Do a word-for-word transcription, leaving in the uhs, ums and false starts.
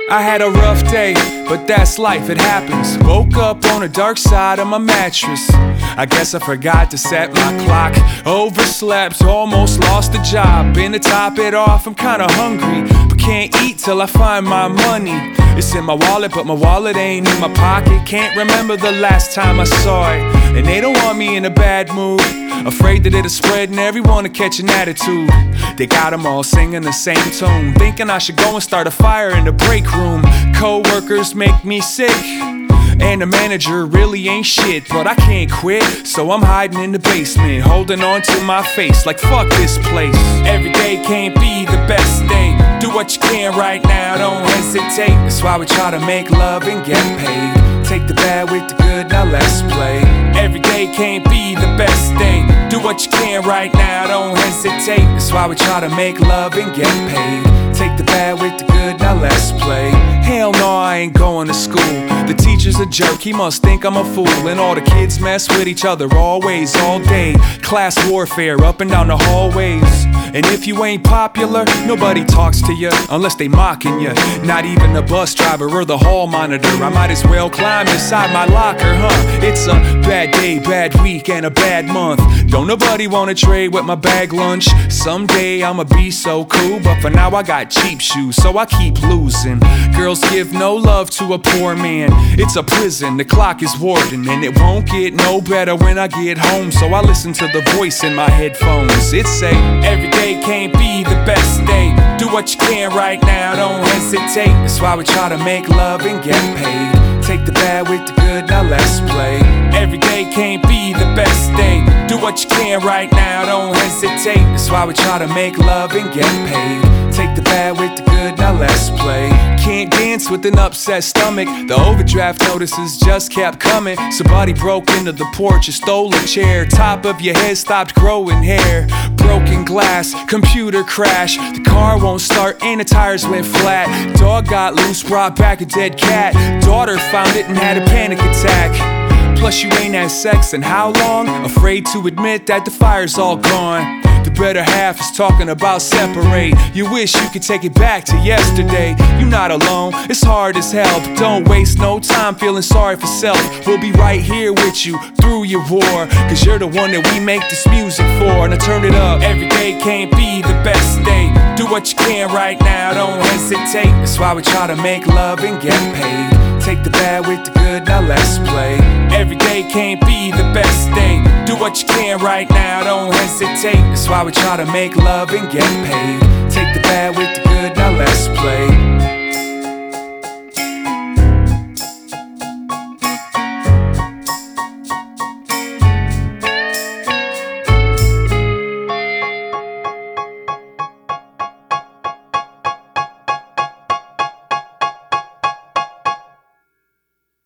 I had a rough day, but that's life, it happens. Woke up on the dark side of my mattress. I guess I forgot to set my clock. Overslept, almost lost the job. And to top it off, I'm kinda hungry, but can't eat till I find my money. It's in my wallet, but my wallet ain't in my pocket. Can't remember the last time I saw it. And they don't want me in a bad mood, afraid that it'll spread and everyone will catch an attitude. They got them all singing the same tune, thinking I should go and start a fire in the break room. Co-workers make me sick, and the manager really ain't shit. But I can't quit, so I'm hiding in the basement, holding on to my face like fuck this place. Every day can't be the best day. Do what you can right now, don't hesitate. That's why we try to make love and get paid. Take the bad with the good, now let's play. Every day can't be the best day. Do what you can right now, don't hesitate. That's why we try to make love and get paid. Take the bad with the good, now let's play. Hell no, I ain't going to school. The teacher's a jerk, he must think I'm a fool. And all the kids mess with each other always, all day. Class warfare up and down the hallways. And if you ain't popular, nobody talks to you unless they mocking you. Not even the bus driver or the hall monitor. I might as well climb inside my locker, huh? It's a bad day, bad week, and a bad month. Don't nobody wanna trade with my bag lunch. Someday I'ma be so cool, but for now I got cheap shoes, so I keep losing. Girls give no love to a poor man. It's a prison, the clock is warden, and it won't get no better when I get home. So I listen to the voice in my headphones. It say, every day can't be the best day. Do what you can right now, don't hesitate. That's why we try to make love and get paid. Take the bad with the good, now let's play. Every day can't be the best day. Do what you can right now, don't hesitate. That's why we try to make love and get paid. Take the bad with the good, now let's play. Can't dance with an upset stomach. The overdraft notices just kept coming. Somebody broke into the porch and stole a chair. Top of your head stopped growing hair. Broken glass, computer crash. The car won't start and the tires went flat. Dog got loose, brought back a dead cat. Daughter found it and had a panic attack. Plus you ain't had sex in how long? Afraid to admit that the fire's all gone. The better half is talking about separate. You wish you could take it back to yesterday. You're not alone, it's hard as hell, but don't waste no time feeling sorry for self. We'll be right here with you through your war, cause you're the one that we make this music for. Now turn it up, every day can't be the best day. Do what you can right now, don't hesitate. That's why we try to make love and get paid. Take the bad with the good, now let's play. Every day can't be the best day. Do what you can right now, don't hesitate. That's why we try to make love and get paid. Take the bad with the good, now let's play.